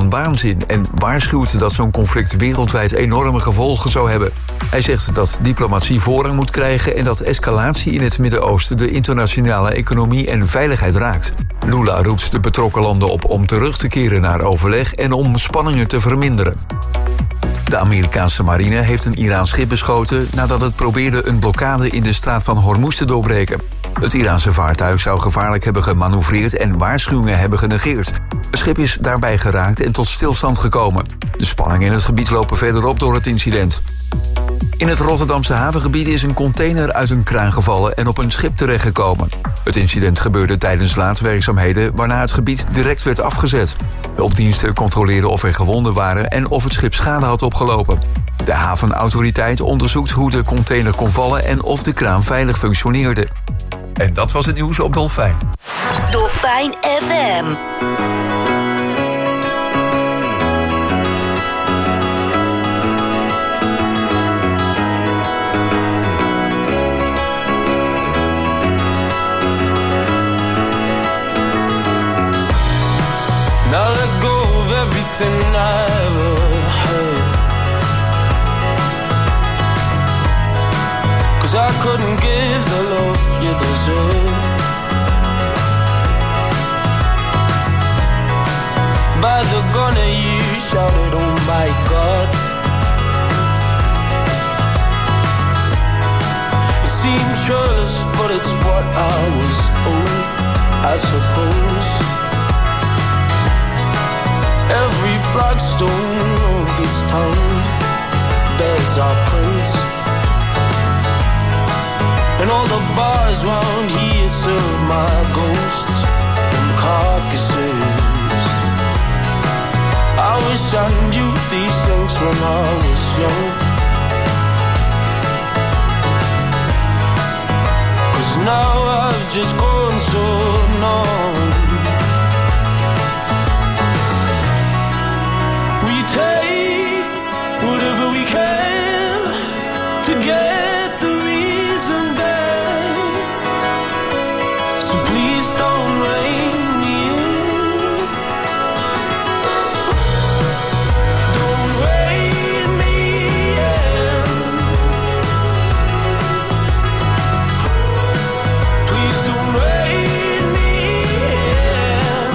van waanzin en waarschuwt dat zo'n conflict wereldwijd enorme gevolgen zou hebben. Hij zegt dat diplomatie voorrang moet krijgen en dat escalatie in het Midden-Oosten de internationale economie en veiligheid raakt. Lula roept de betrokken landen op om terug te keren naar overleg en om spanningen te verminderen. De Amerikaanse marine heeft een Iraans schip beschoten nadat het probeerde een blokkade in de straat van Hormuz te doorbreken. Het Iraanse vaartuig zou gevaarlijk hebben gemanoeuvreerd en waarschuwingen hebben genegeerd. Het schip is daarbij geraakt en tot stilstand gekomen. De spanningen in het gebied lopen verder op door het incident. In het Rotterdamse havengebied is een container uit een kraan gevallen en op een schip terechtgekomen. Het incident gebeurde tijdens laadwerkzaamheden, waarna het gebied direct werd afgezet. Hulpdiensten controleerden of er gewonden waren en of het schip schade had opgelopen. De havenautoriteit onderzoekt hoe de container kon vallen en of de kraan veilig functioneerde. En dat was het nieuws op Dolfijn. Dolfijn FM. Now let go of everything I ever heard, 'cause I couldn't give the love you deserve. By the gun you shouted, oh my God. It seemed churlish, but it's what I was owed, I suppose. Every flagstone of this town bears our prints, and all the bars round here serve my ghosts and carcasses. I wish I knew these things when I was young, 'cause now I've just grown so numb. We take whatever we can to get the reason back, so please don't rein me in. Don't rein me in. Please don't rein me in.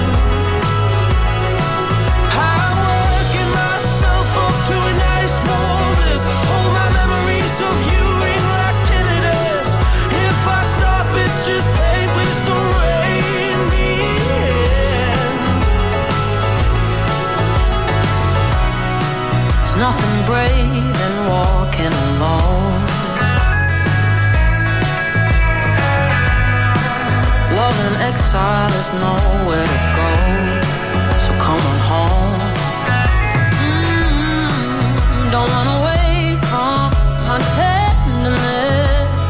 I'm working myself up to a nice warm bliss. All my memories of you ring like tinnitus. If I stop, it's just pain. Please don't rein me in. There's nothing brave in walking alone. Love in exile is nowhere to go, so come on home. Don't run away from my tenderness.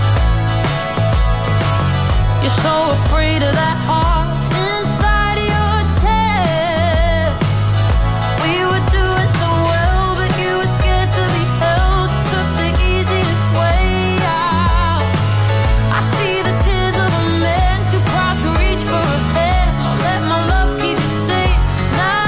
You're so afraid of that heart inside your chest. We were doing so well, but you were scared to be held. Took the easiest way out. I see the tears of a man too proud to reach for a hand. I'll let my love keep you safe now.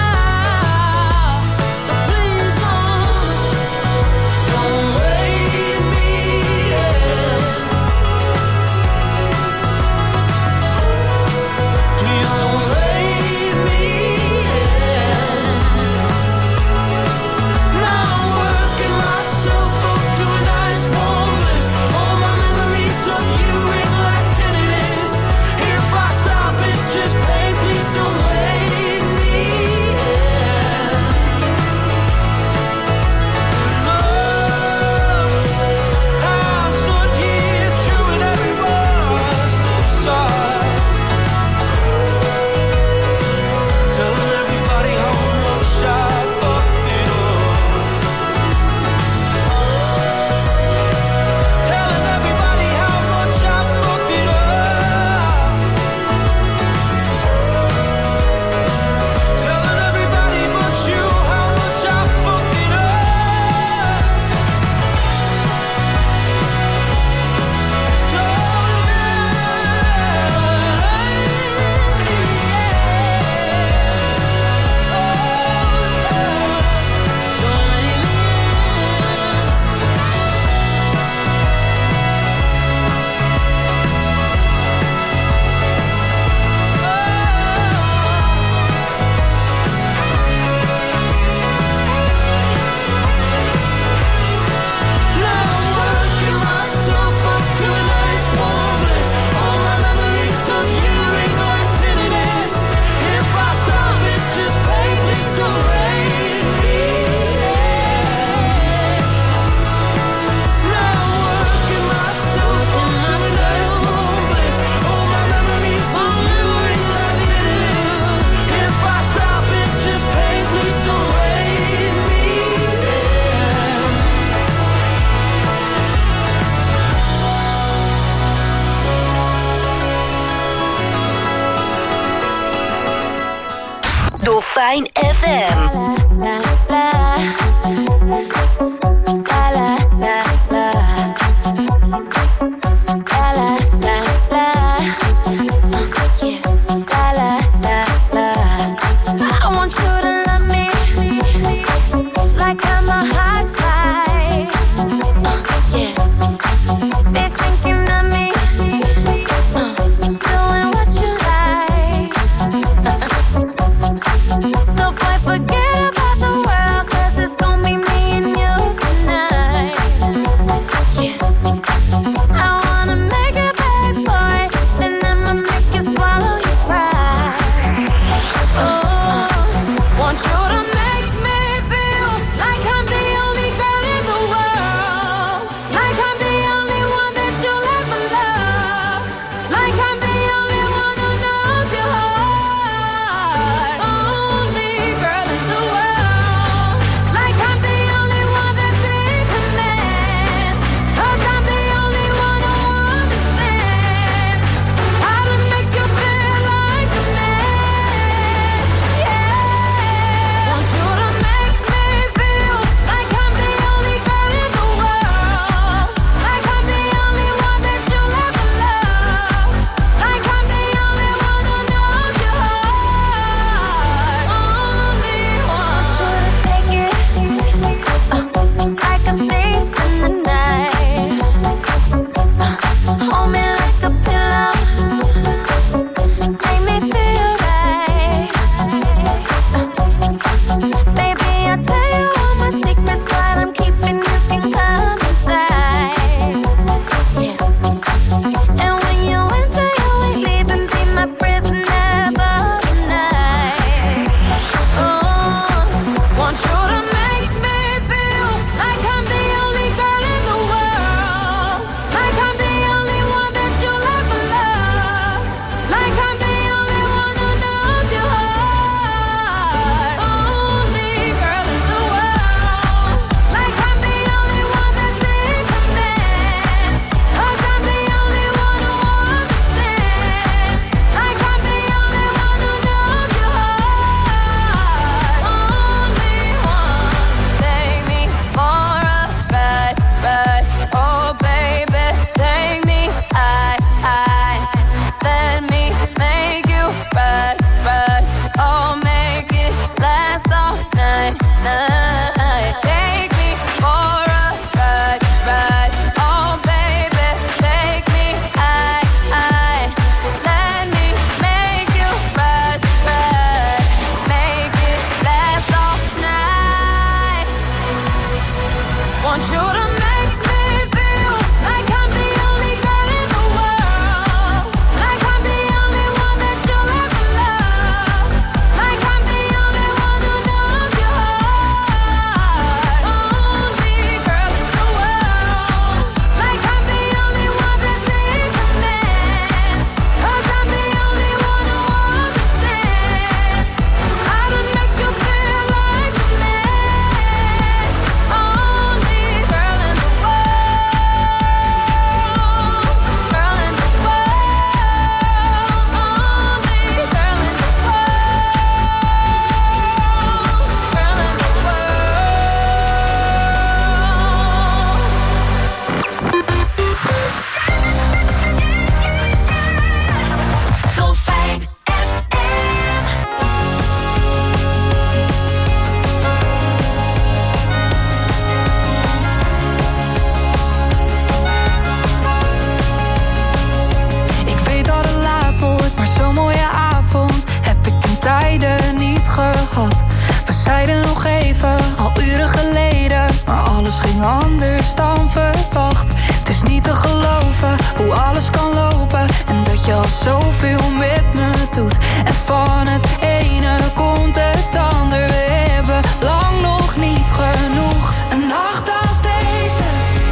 zoveel met me doet. En van het ene komt het ander. We hebben lang nog niet genoeg. Een nacht als deze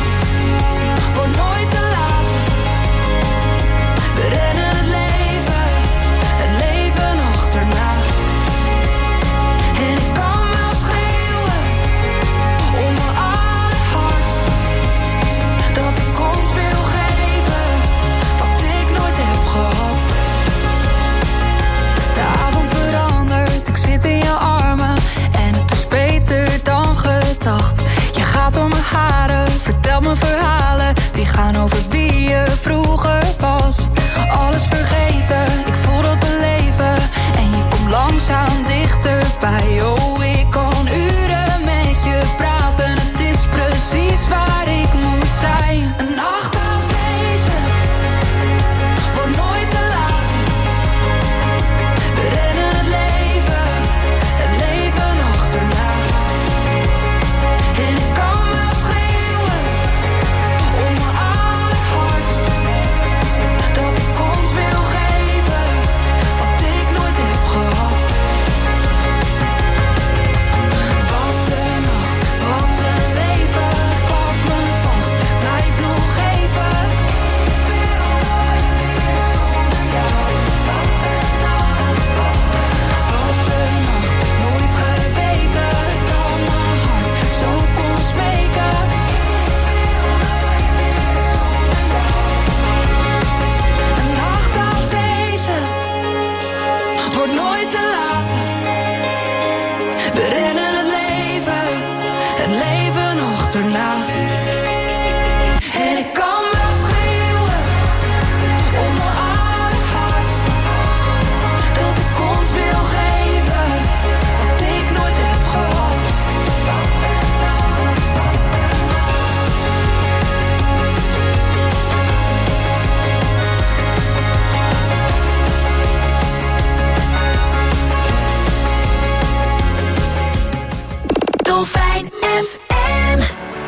wordt nooit te laat. We rennen het leven achterna. En ik kan wel schreeuwen om mijn allerhardst, dat ik ons wil geven wat ik nooit heb gehad. De avond We rennen het leven achterna. En ik kan wel schreeuwen om mijn aardig hart, dat ik ons wil geven wat ik nooit heb gehad. Dolfijn FM.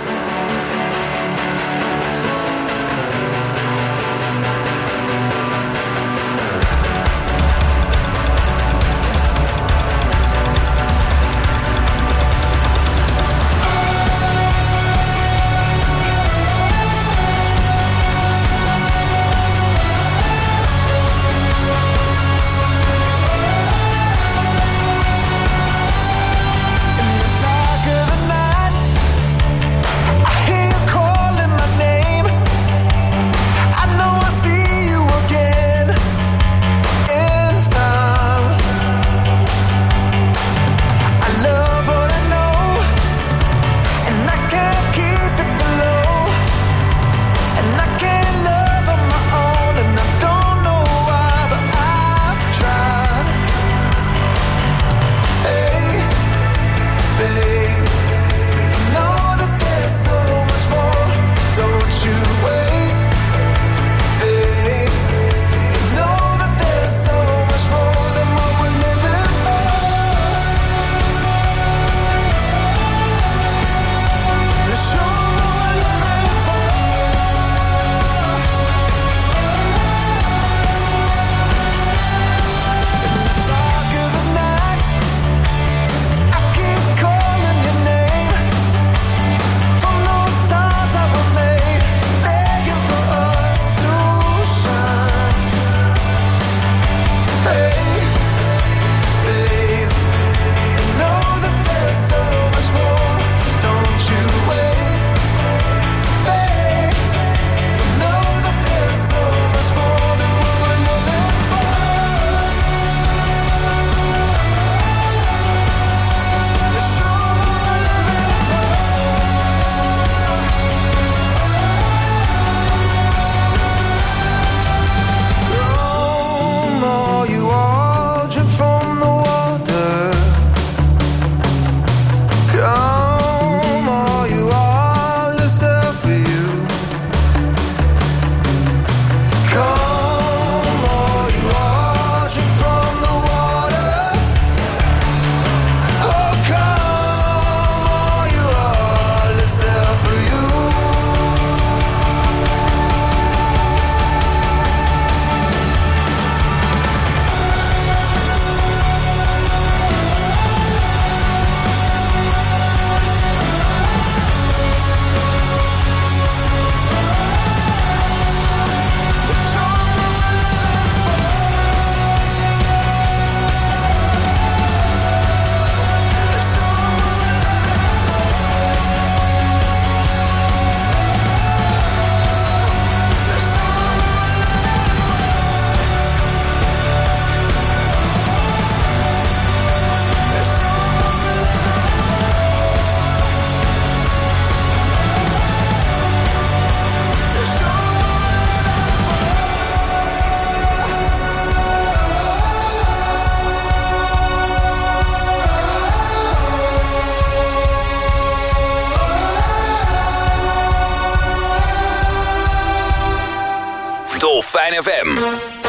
Dolfijn FM.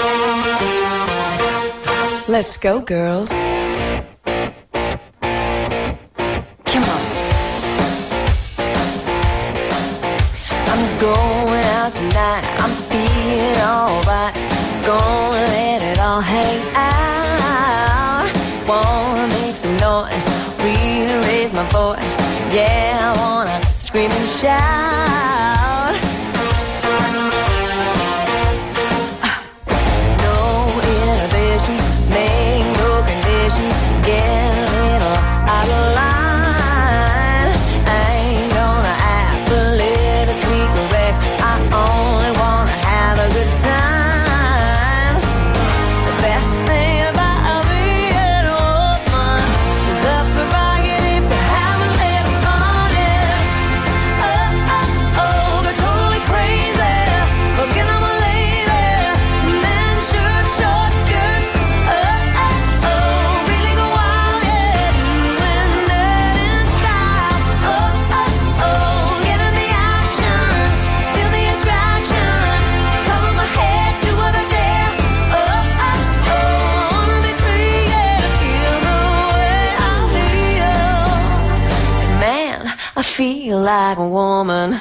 Let's go, girls. Come on. I'm going out tonight. I'm feeling alright. Gonna let it all hang out. Wanna make some noise. Really raise my voice. Yeah, I wanna scream and shout. No inhibitions, make no conditions. Get a little out of line. I ain't gonna act politically correct. I only wanna have a good time. The best thing about being a woman is the variety. I feel like a woman.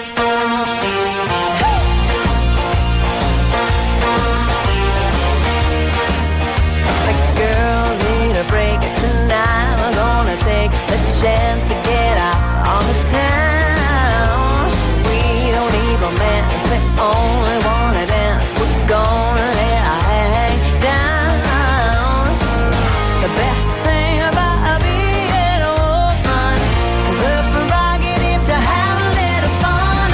The girls need a break tonight. We're gonna take the chance to get out on the town. We don't need romance, we only wanna dance. We're gonna let our hang down. The best thing about being a woman is the prerogative to have a little fun.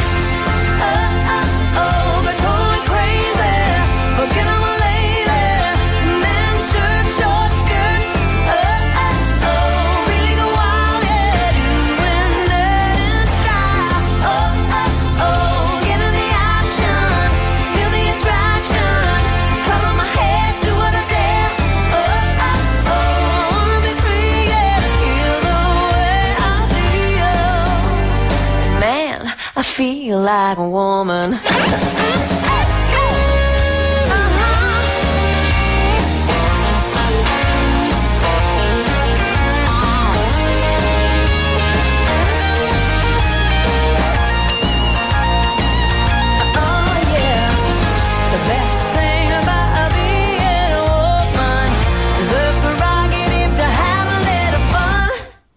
We're totally crazy. Forget I'm a lady. Men, shirt, short skirts. Really go wild, yeah. Doing that in style. Get in the action. Feel the attraction. Color my head, do what I dare. Wanna be free, yeah. Feel the way I feel. Man, I feel like a woman. Oh yeah, the best thing about being a woman is the prerogative to have a little fun.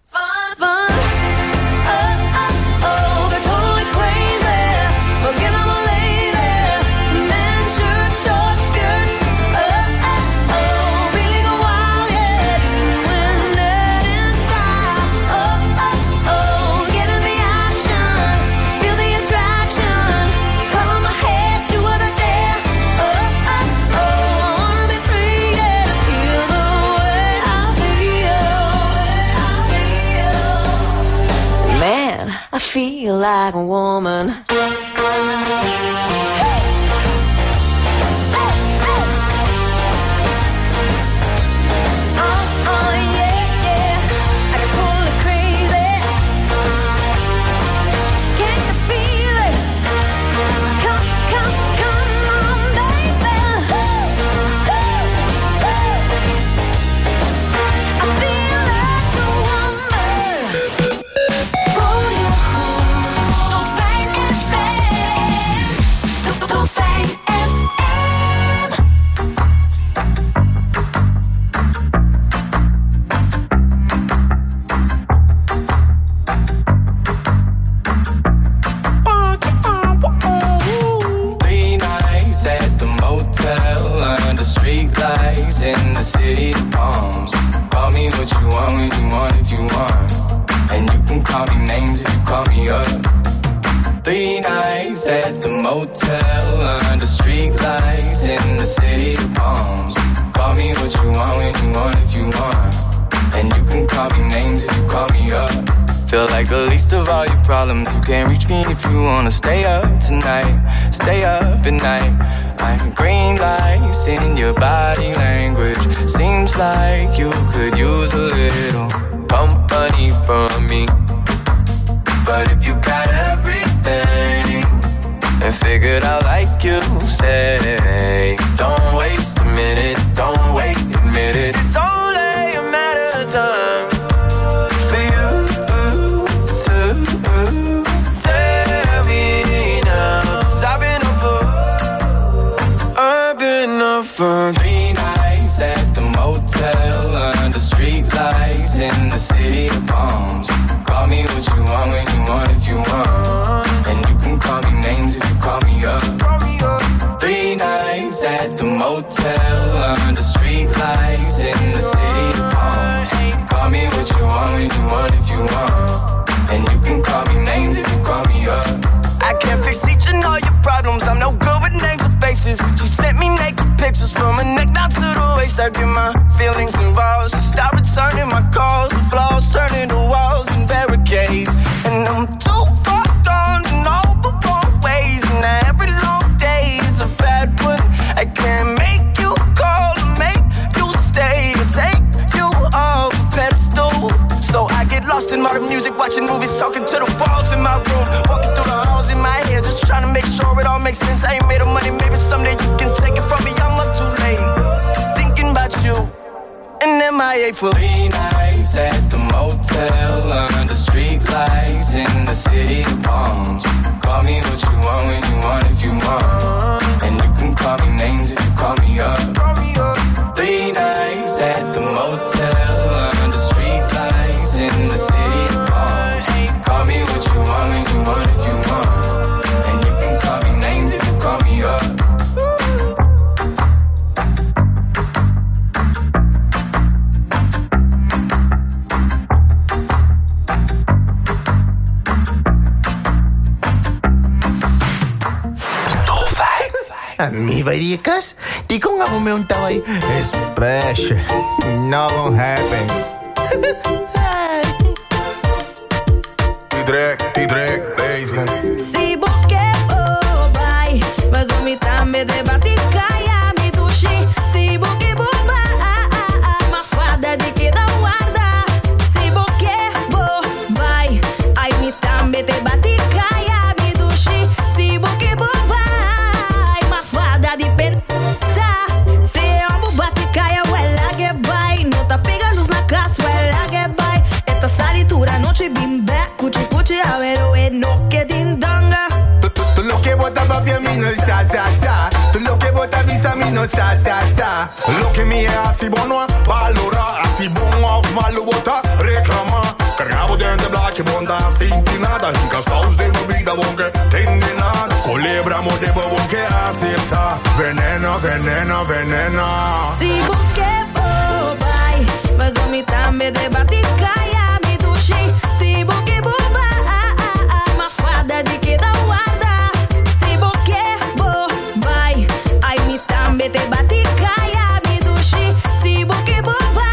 They're totally crazy. Forget I'm a lady. Men, shirt, short skirts. Really go wild, yeah. Doing that in style. Get in the action. Feel the attraction. Color my head, do what I dare. Wanna be free, yeah. Feel the way I feel. Man, I feel like a woman. Oh yeah, yeah. I get totally crazy. Can you feel it? Come on, baby. I feel like a woman. Voel je goed, Dolfijn FM. Dolfijn FM. Three nights at the motel under street lights in the city of palms. Call me what you want when you want if you want, and you can call me names if you call me up. 3 nights at the motel under street lights in the city of palms. Call me what you want when you want if you want, and you can call me names if you call me up. Feel like the least of all your problems. You can't reach me if you wanna stay up tonight. Stay up at night. I'm green lights in your body language. Seems like you could use a little company from me. But if you got everything and figured out like you say, don't waste a minute, don't wait a minute. It's only a matter of time for you to tell me now. 'Cause I've been up for 3 nights at the motel under street lights in the city of palms. Call me what you want when you want if you want, and you can call me names if you call me up. 3 nights at the motel under street lights in the city of palms. Call me what you want when you want if you want, and you can call me names if you call me up. I can't fix each and all your problems. I'm no good with names or faces. She sent me naked pictures from her neck down to the waist. I get my feelings involved. She stopped returning my calls. The flaws turning to walls and barricades. And I'm too far gone in all the wrong ways. And every long day is a bad one. I can't make you call or make you stay or take you off a pedestal. So I get lost in modern music, watching movies, talking to the walls in my room, walking through the halls in my head, just trying to make sure it all makes sense. I ain't made of money, maybe someday you can take it from me. I'm up too late, thinking about you, and MIA for 3 nights at the motel under street lights. lights in the city of palms. Call me what you want when you want if you want. And you can call me names if you call me up. 3 nights at the motel under street lights in the city of palms. Call me what you want when you want if you want. And you can call me names if you call me up. Amiga, kas, di ko nga pumunta kay special. Not gonna happen. T-Drake, baby. Si boke oh bai, mas vomitame de baticaya me dushi. Si boke boba ma fada di che da guarda. Si boke bo bai, ai mi tambe de baticaya me dushi. Si boke boba ma fada di penta. Se amo baticaya huela que bai, no ta pega luz na casa huela que bai. Esta salitura noche bimbe, cuchi cuchi a ver e no che din danga. Tu lo que bota papi a mí no sa sa sa. Tu lo que bota vista a mí no sa sa sa. Lo que mi è así bono valora, así bon of malo bota reclama. Cargavo dentro blace bonda sintinada, incastados de bebida bonke tendenada. Colebramo de bonke acepta. Veneno, veneno, veneno. Si boke oh bai, mas vomitame de baticaya me dushi. Si boke boba ma fada di che da guarda. Si boke bo bai, ai mi tambe de baticaya me dushi. Si boke boba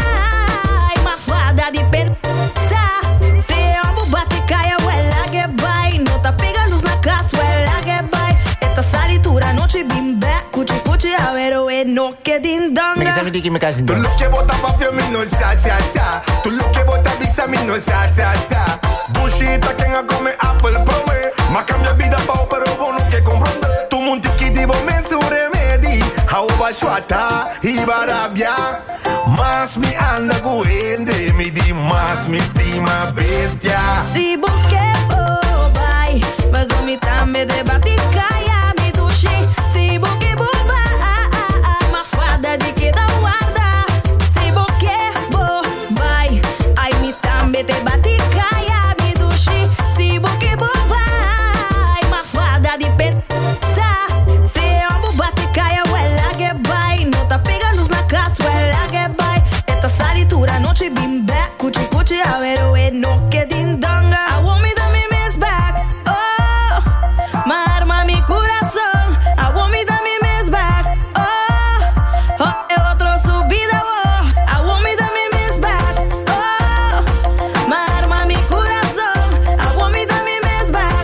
ma fada di penta. Se amo baticaya huela que bai, no ta pega luz na casa huela que bai. Esta salitura noche bimbe, cuchi cuchi a ver e no che din danga. Me sabe di che me casin. Tu lo que bota papi a mí no sa sa sa. Tu lo que bota vista a mí no sa sa sa. Bullshita que a come apple pome. Ma cambia vida pao pero bono que comprende. Tu muntiki divo mensure medi. Hau bashwata ibarabia. Mas mi anda guende mi di mas mi stima bestia. Si boke oh bai, mas vomitame de baticaya me dushi. Si boke boba ma fada di che da guarda. Si boke bo bai, ai mi tambe de baticaya me dushi. Si boke boba ma fada di penta. Se amo baticaya huela que bai, no ta pega luz na casa huela que bai. Esta salitura noche bimbe, cuchi cuchi a ver e no che din danga. I want me da mi miss back, oh, ma arma mi corazón. I want me da mi miss back, oh, oh, e otro subida, oh. I want me da mi miss back, oh, ma arma mi corazón. I want me da mi miss back,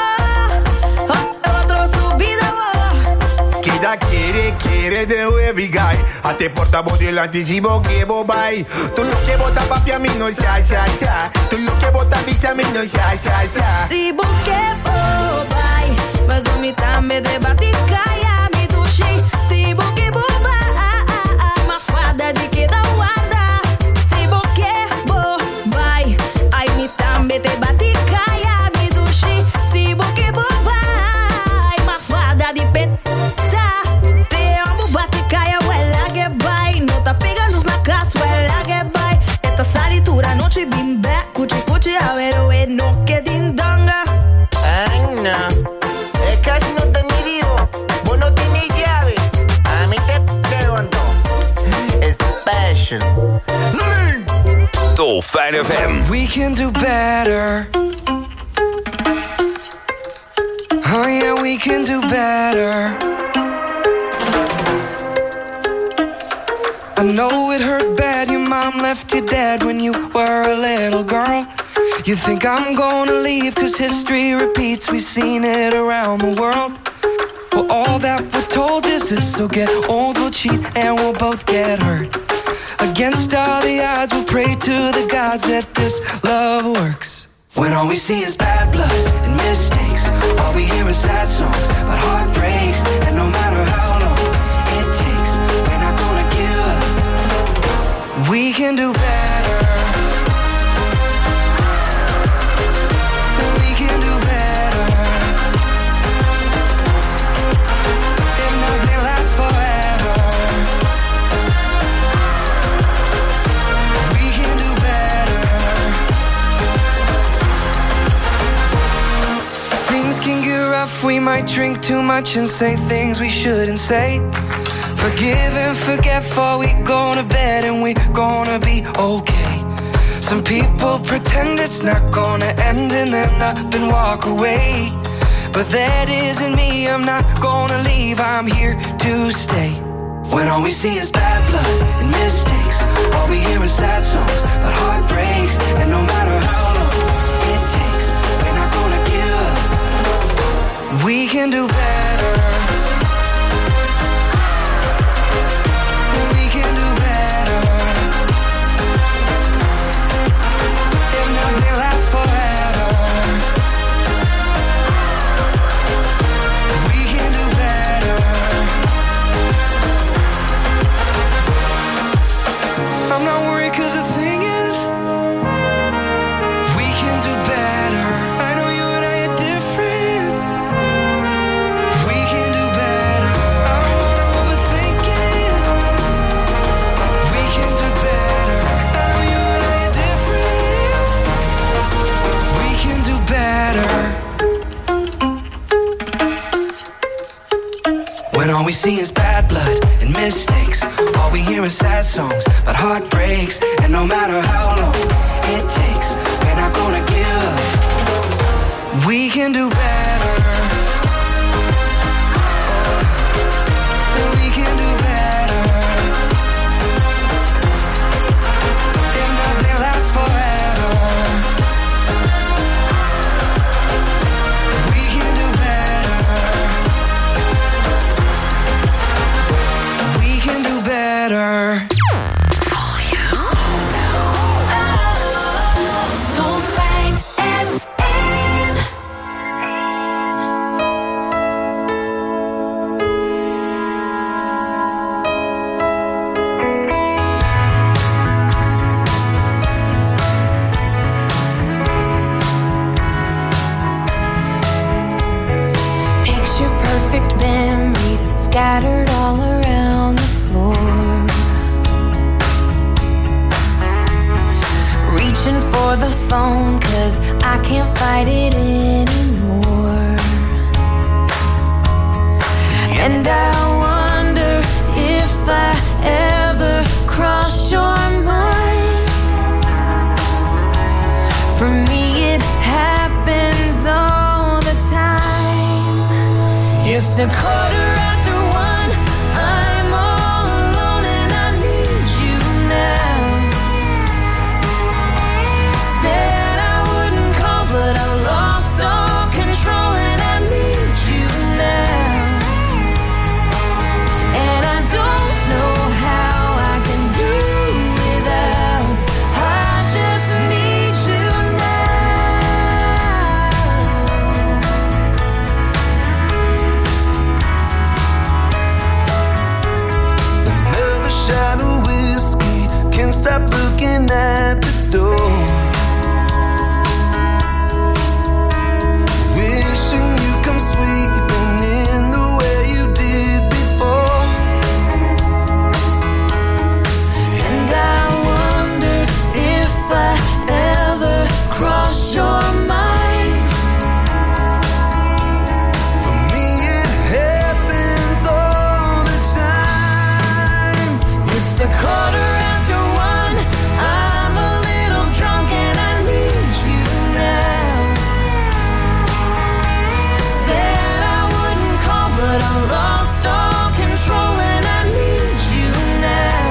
oh, oh, e otro subida, oh. Chi da quiere de baby guy. A te porta body l'anticipo che bobai. Tu lo che bota papi a mí no sa sa sa. Tu lo che bota vista a mí no sa sa sa. Si boke oh bai, mas vomitame de baticaya me dushi. Si boke boba ma fada di che da guarda. Si boke bo bai, ai mi tambe de baticaya me dushi. Si boke boba ma fada di penta. Te amo baticaya huela que bai, no ta pega luz na casa huela que bai. Esta salitura noche bimbe, cuchi cuchi a ver e no che din danga. Ay no, es casi no te ni digo. Vos no tenés llave. A mí te pregunto. Special. Dolfijn FM. We can do better. Oh yeah, we can do better. I know it hurt bad, your mom left you dead when you were a little girl. You think I'm gonna leave cause history repeats, we've seen it around the world. Well, all that we're told is this, so get old, we'll cheat and we'll both get hurt. Against all the odds, we'll pray to the gods that this love works. When all we see is bad blood and mistakes, all we hear is sad songs about heartbreaks. And no matter how long it takes, we're not gonna give up. We can do better. might drink too much and say things we shouldn't say. Forgive and forget before we go to bed, and we're gonna be okay. Some people pretend it's not gonna end and then up and walk away. But that isn't me, I'm not gonna leave, I'm here to stay. When all we see is bad blood and mistakes, all we hear is sad songs about heartbreaks. And no matter how long it takes, we're not gonna give up. We can do better. We can do better. If nothing lasts forever, we can do better. I'm not worried 'cause the thing is, we can do better. I know you and I are different. We can do better. I don't wanna overthink it. We can do better. I know you and I are different. We can do better. When all we see is bad blood and mistakes, all we hear is sad songs about heartbreaks. And no matter how long it takes, we're not gonna give up. We can do better. We can do better. If nothing lasts forever, we can do better. We can do better. Picture perfect memories scattered all around the floor. Reaching for the phone 'cause I can't fight it anymore. And I wonder if I ever crossed your mind. For me it happens all the time. It's a quarter after one, I'm all alone and I need you now. Said I wouldn't call but I lost all control and I need you now. And I don't know how I can do without, I just need you now. Another shot of whiskey, can't stop looking at the door. Wishing you come sweeping in the way you did before. And I wonder if I ever cross your mind. For me it happens all the time. It's a quarter after one, I'm a little drunk and I need you now. Said I wouldn't call but I lost all control and I need you now.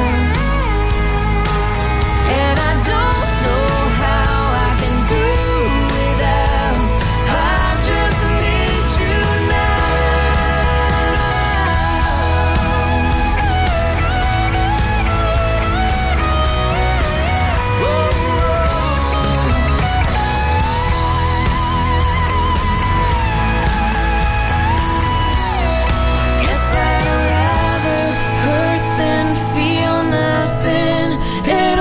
And I don't know how I can do without, I just need you now. Guess I'd rather hurt than feel nothing at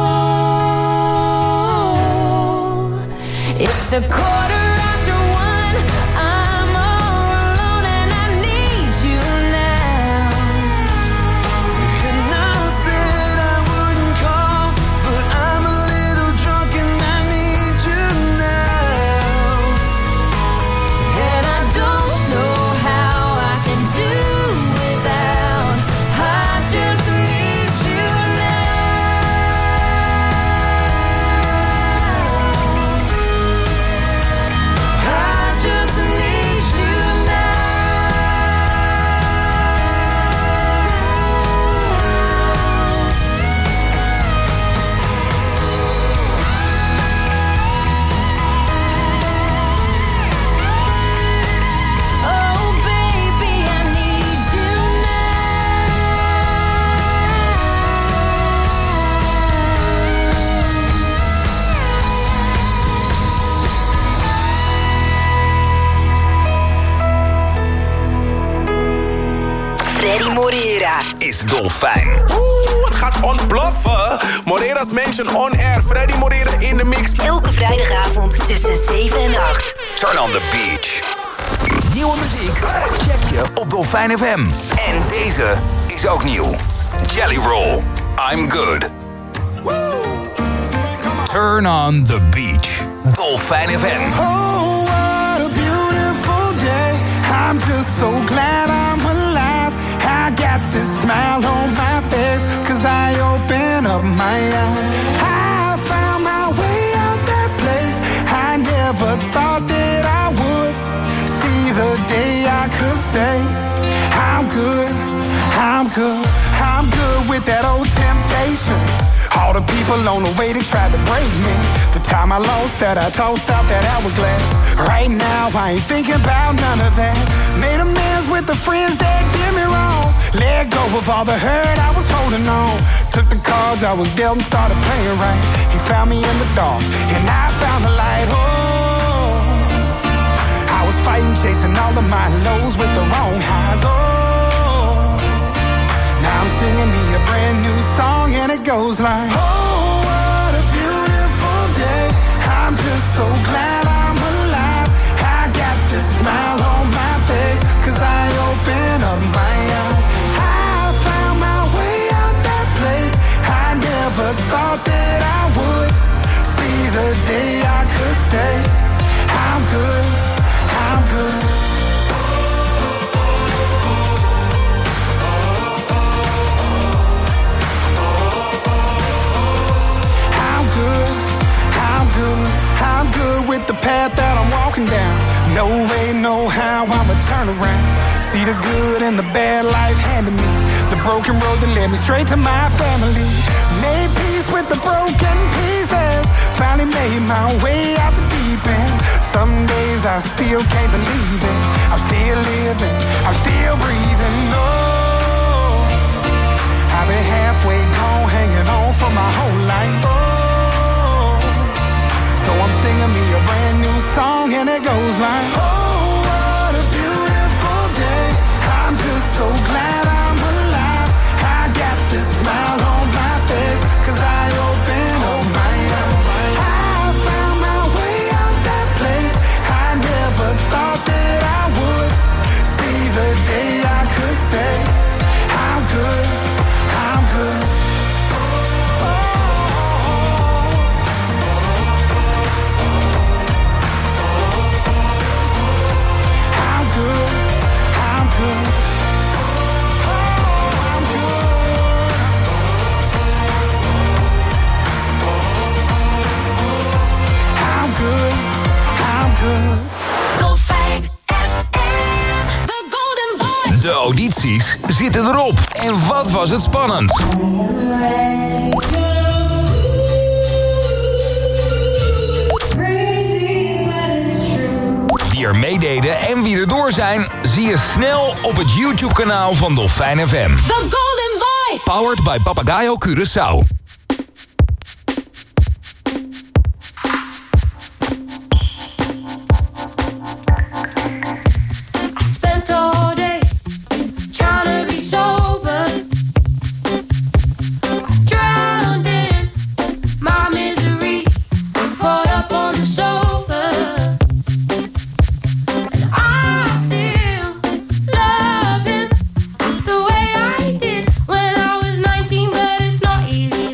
all. It's a quarter after one, I'm all alone and I need you now. And I said I wouldn't call, but I'm a little drunk and I need you now. And I don't know is Dolfijn. Het gaat ontploffen. Moreira's Mansion on air. Freddy Moreira in de mix. Elke vrijdagavond tussen 7 en 8. Turn on the beach. Nieuwe muziek? Check je op Dolfijn FM. En deze is ook nieuw. Jelly Roll, I'm Good. Turn on the beach. Dolfijn FM. Oh, what a beautiful day. I'm just so glad I'm alive. I got this smile on my face, 'cause I open up my eyes. I found my way out that place. I never thought that I would see the day I could say I'm good, I'm good, I'm good with that old temptation. All the people on the way, they tried to break me. The time I lost that, I tossed out that hourglass. Right now, I ain't thinking about none of that. Made amends with the friends that did me wrong. Let go of all the hurt I was holding on. Took the cards I was dealt and started playing right. He found me in the dark, and I found the light. Oh, I was fighting, chasing all of my lows with the wrong highs. Oh, now I'm singing me a brand new song, and it goes like, oh, what a beautiful day. I'm just so glad I'm alive. I got this smile on my face, 'cause I open up my eyes. I found my way out that place. I never thought that I would see the day I could say I'm good, I'm good. I'm good with the path that I'm walking down. No way, no how, I'ma turn around. See the good and the bad life handed me. The broken road that led me straight to my family. Made peace with the broken pieces. Finally made my way out the deep end. Some days I still can't believe it. I'm still living, I'm still breathing. No, I've been halfway gone, hanging on for my whole life. So I'm singing me a brand new song, and it goes like, oh, what a beautiful day. I'm just so glad I'm alive. I got this smile on my face, 'cause I open up my eyes. I found my way out that place. I never thought that I would see the day I could say I'm good, I'm good. De audities zitten erop. En wat was het spannend? Wie er meededen en wie er door zijn, zie je snel op het YouTube-kanaal van Dolfijn FM. The Golden Voice. Powered by Papagayo Curaçao. Easy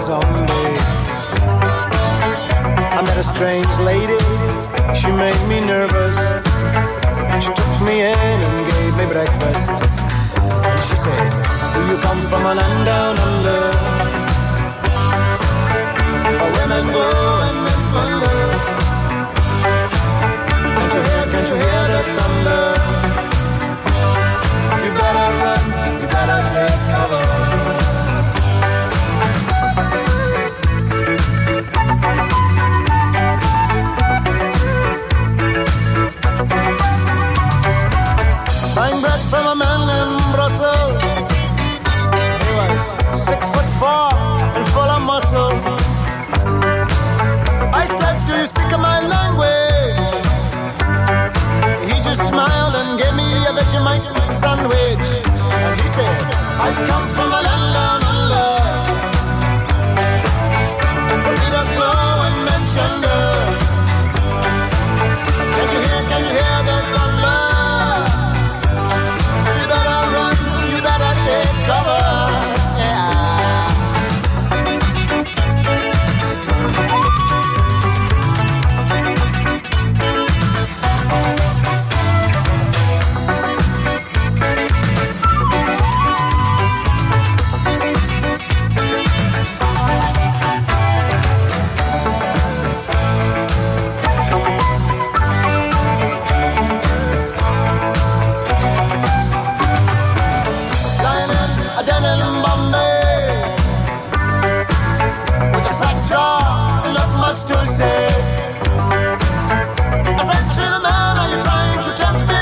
zombie. I met a strange lady, she made me nervous. She took me in and gave me breakfast. And she said, do you come from a land down under, where women go and men wonder? Can't you hear the thunder? You better run, you better take cover. Buying bread from a man in Brussels. He was 6'4" and full of muscle. I said, do you speak my language? He just smiled and gave me a Vegemite sandwich. And he said, I come from a land down under, where Peter's flow and men chunder. Can't you hear the thunder? You better run, you better take cover. To say, I said to the man, are you trying to tempt me?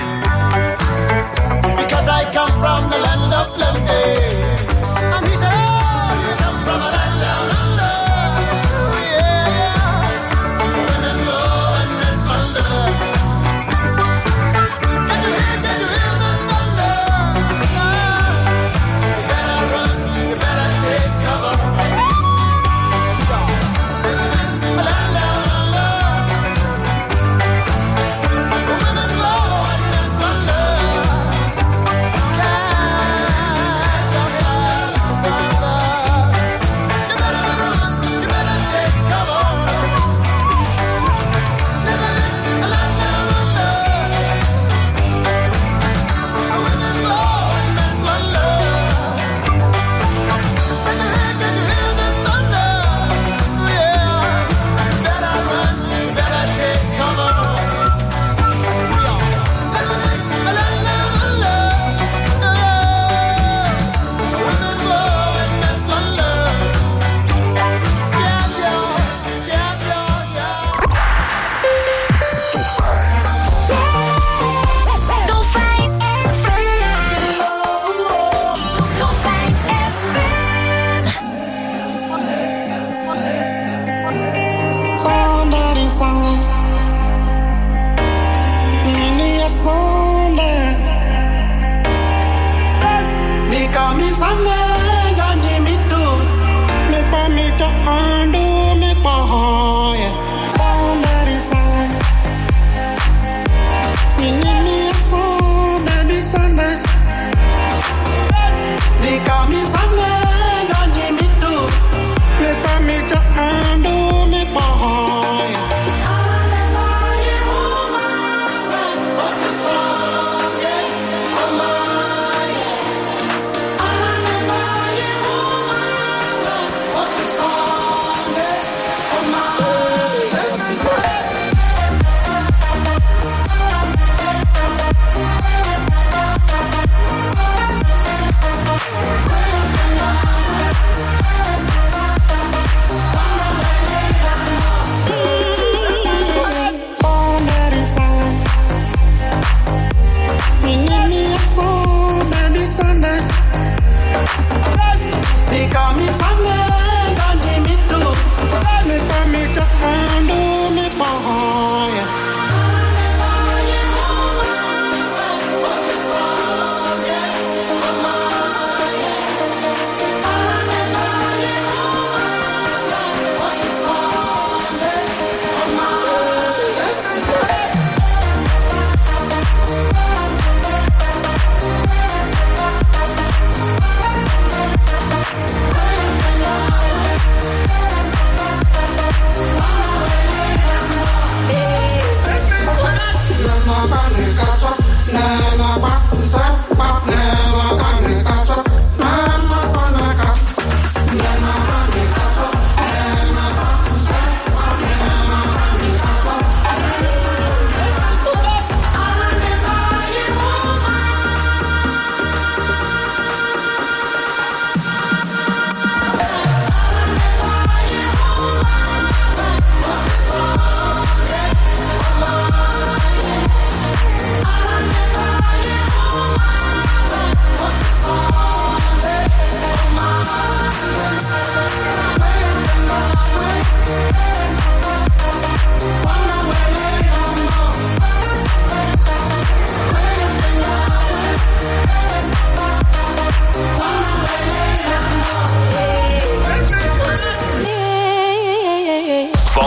Because I come from the land of plenty. And he said, oh, you come from a land down under. Oh, yeah. Women go and men plunder. Can't you hear the thunder? You better run, you better take cover. La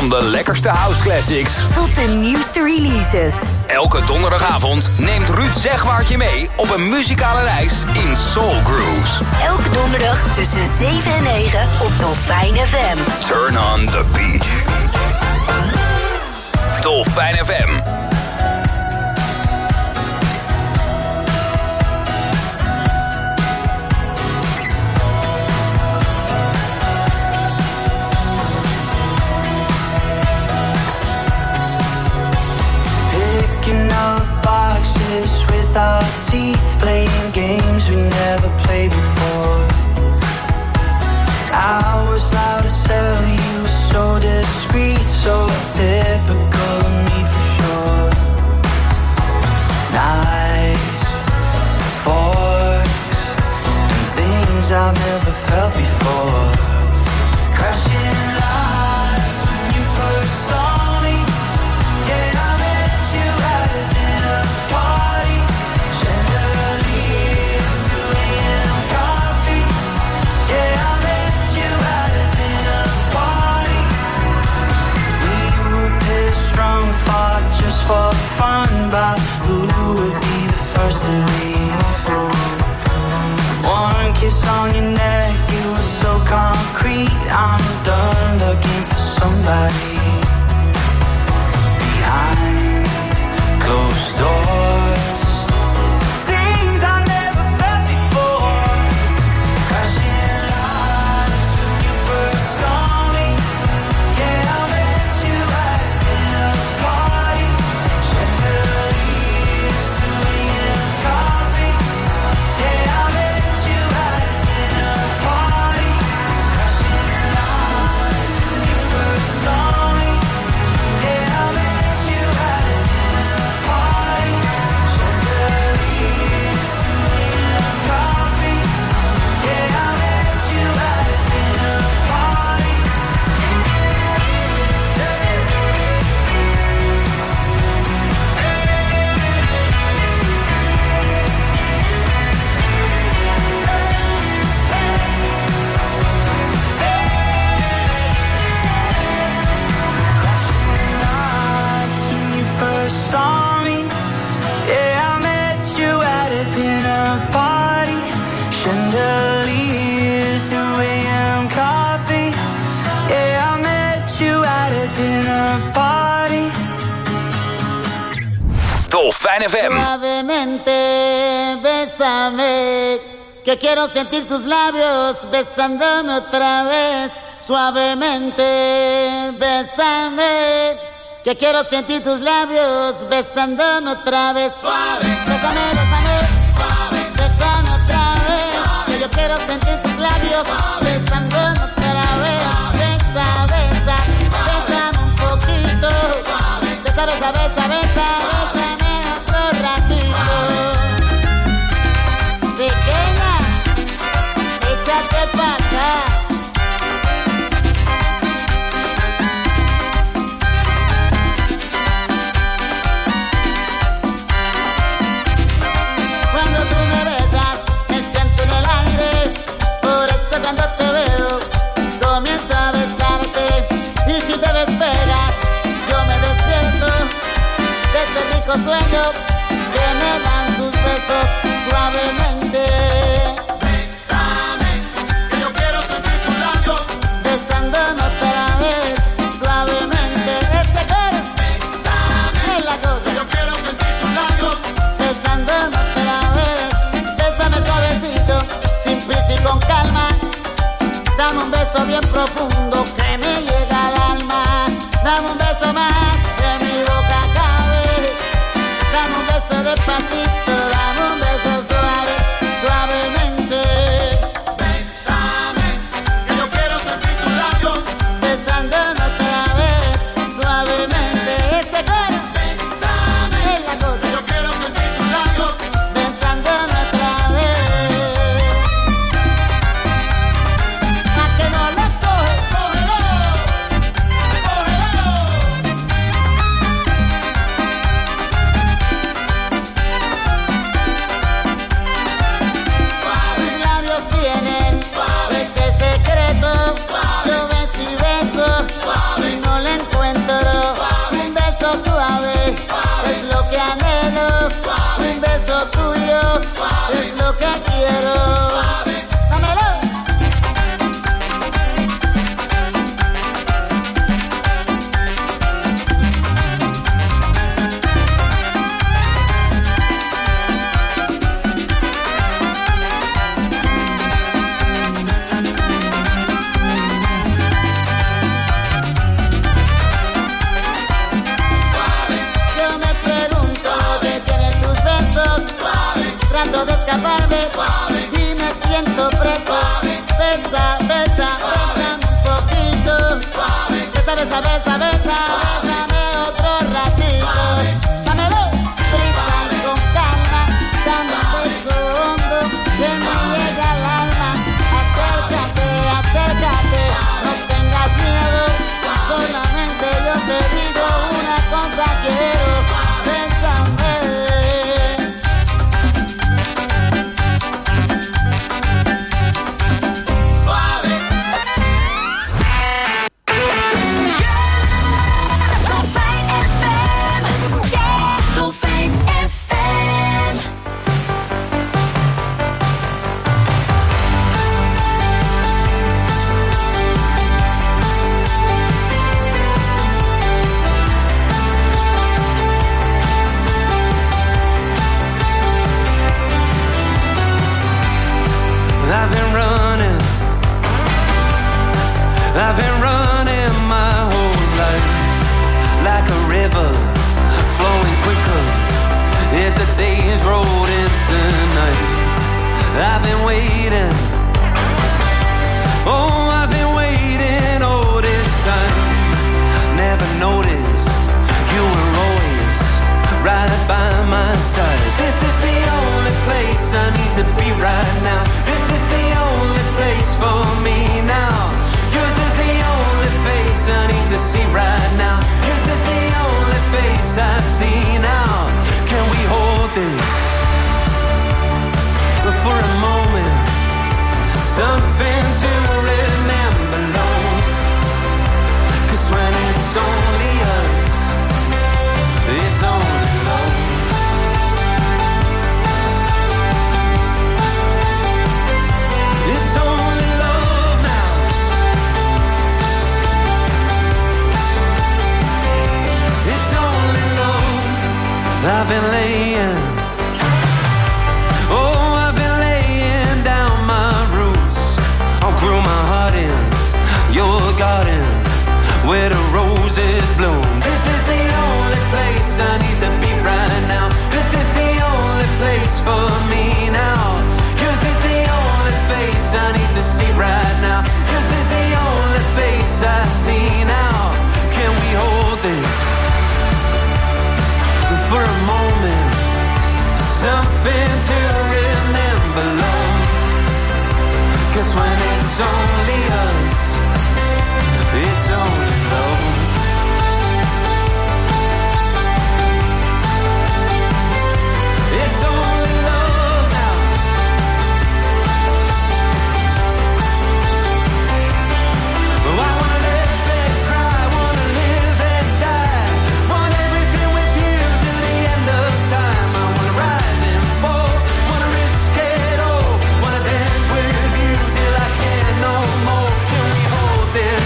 Van de lekkerste house classics tot de nieuwste releases. Elke donderdagavond neemt Ruud Zegwaart je mee op een muzikale reis in Soul Grooves. Elke donderdag tussen 7 en 9 op Dolfijn FM. Turn on the beach. Dolfijn FM. Picking up boxes with our teeth, playing games we never played before. I was out to sell you, so discreet, so typical of me for sure. Knives, forks, and things I've never felt before. Crashing lights when you first saw me. Yeah, I met you at a dinner party. Chandeliers, 2 a.m. coffee. Yeah, I met you at a dinner party. We were pissed drunk, fought just for fun about who would be the first to leave. One kiss on your neck, it was so concrete. I'm done looking for somebody behind closed doors. Things I never felt before. Crashing lights when you first saw me. Yeah, I met you at a dinner party. Chandeliers, 2 a.m. coffee. Yeah, I met you at a dinner party. Crashing lights when you first saw me. Yeah, I met you at a dinner party. Chandeliers, 2 a.m. coffee. Yeah, I met you at a dinner party. Crashing lights when you first saw me. Yeah, I met you at a dinner party. Chandeliers, 2 a.m. coffee. Yeah, I met you at a dinner party. Dolfijn FM. Suavemente, bésame, que quiero sentir tus labios besándome otra vez. Suavemente, bésame, que quiero sentir tus labios besándome otra vez. Suave, bésame, bésame, suave, bésame otra vez. Que yo quiero sentir tus labios besándome otra vez. Besa, besa, bésame un poquito. Besa, besa, besa, besa, bésame otro ratito. Pequeña, échate pa' acá. Cuando tú me besas, me siento en el aire. Por eso cuando te veo, comienzo a besarte. Y si te despegas, yo me despierto de ese rico sueño que me dan tus besos suavemente. Bésame, que yo quiero sentir tus labios besándome otra vez suavemente. Ese coro, bésame, es la cosa. Yo quiero sentir tus labios besándome otra vez. Bésame suavecito, sin prisa y con calma. Dame un beso bien profundo que me llega al alma. Dame un beso más que mi boca cabe. Dame un beso despacito, dame un beso suave, suavemente. Bésame, que yo quiero sentir tus labios besándome otra vez, suavemente. Ese coro, bésame, es la cosa. Yo quiero sentir tus labios besándome otra vez. A que no lo coge, cógelo. siento preso. Besa, besa, bésame un poquito. Besa, besa, besa, besa, bésame otro ratito. Dámelo, prisa con calma, dame un beso hondo que me llega al alma. Acércate, acércate, no tengas miedo. Solamente yo te digo una cosa quiero. Bésame. I've been running my whole life like a river flowing quicker as the days rolled into nights. I've been waiting, oh, I've been waiting all this time. Never noticed you were always right by my side. This is the only place I need to be right now. This is the only place for me now. Yours is the only face I need to see right now. Yours is the only face I see now. Can we hold this for a moment? Something to remember, love. 'Cause when it's only us, it's only love. It's only love now. It's only love. I've been laying, oh, I've been laying down my roots. I'll grow my heart in your garden where the roses bloom. This is the only place I need to be right now. This is the only place for me now. Yours is the only face I need to see right now. Yours is the only face I see now. Can we hold this for a moment? Something to remember, love. 'Cause when it's only us, it's only love. It's only love now. Oh, I wanna live and cry, wanna live and die. Want everything with you to the end of time. I wanna rise and fall, wanna risk it all. Wanna dance with you till I can't no more. Can we hold this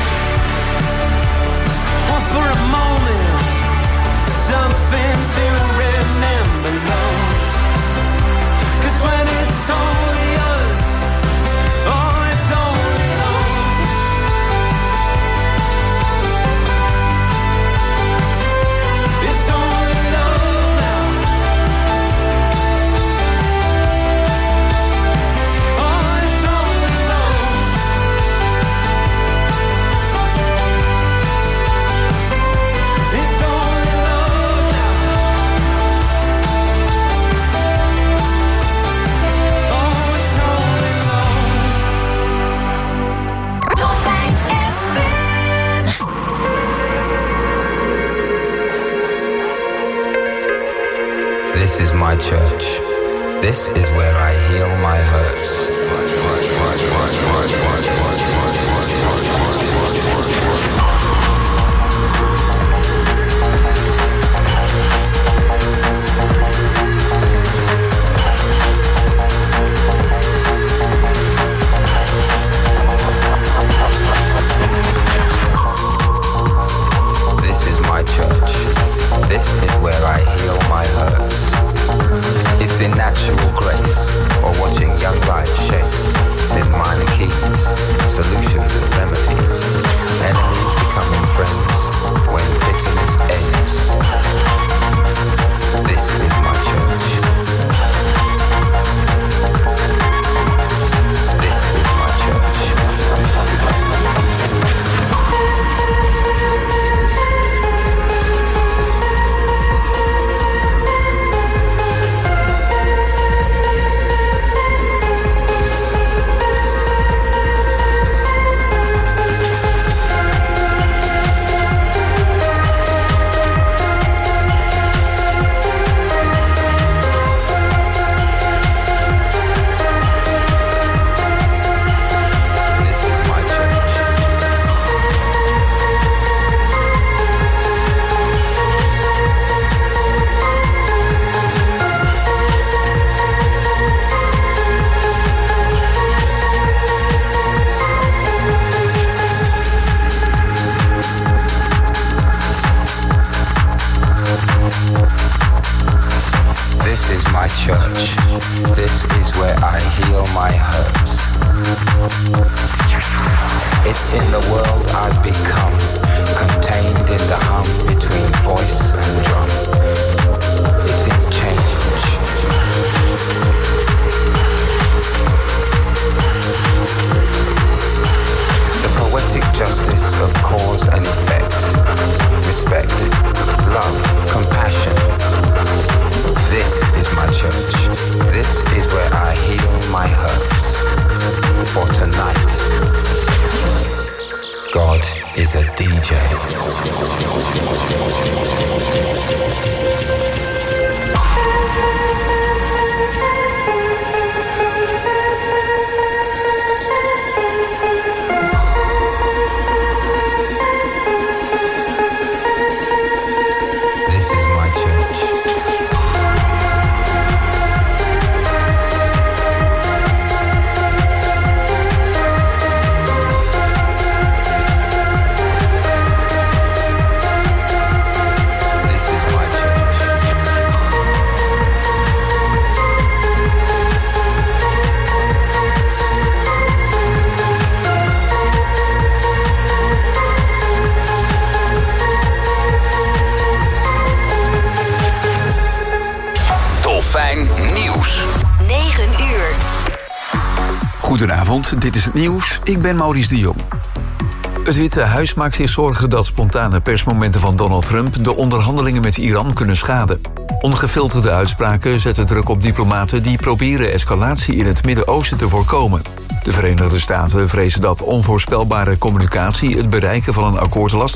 one for a moment? Something to remember, love. 'Cause when it's only us, oh, it's only love. It's only love now. Oh, it's only love. It's only love now. Oh, it's only love. This is my church. This is where I heal my hurts. This is my church. This is where I heal my hurts. It's in natural grace or watching young life shape. It's in minor keys. church. This is where I heal my hurts. It's in the world I've become, contained in the hum between voice and drum. It's in change. The poetic justice of cause and effect. Respect, love, compassion. This is my church. This is where I heal my hurts. For tonight, God is a DJ. Goedenavond, dit is het nieuws. Ik ben Maurice de Jong. Het Witte Huis maakt zich zorgen dat spontane persmomenten van Donald Trump de onderhandelingen met Iran kunnen schaden. Ongefilterde uitspraken zetten druk op diplomaten die proberen escalatie in het Midden-Oosten te voorkomen. De Verenigde Staten vrezen dat onvoorspelbare communicatie het bereiken van een akkoord lastig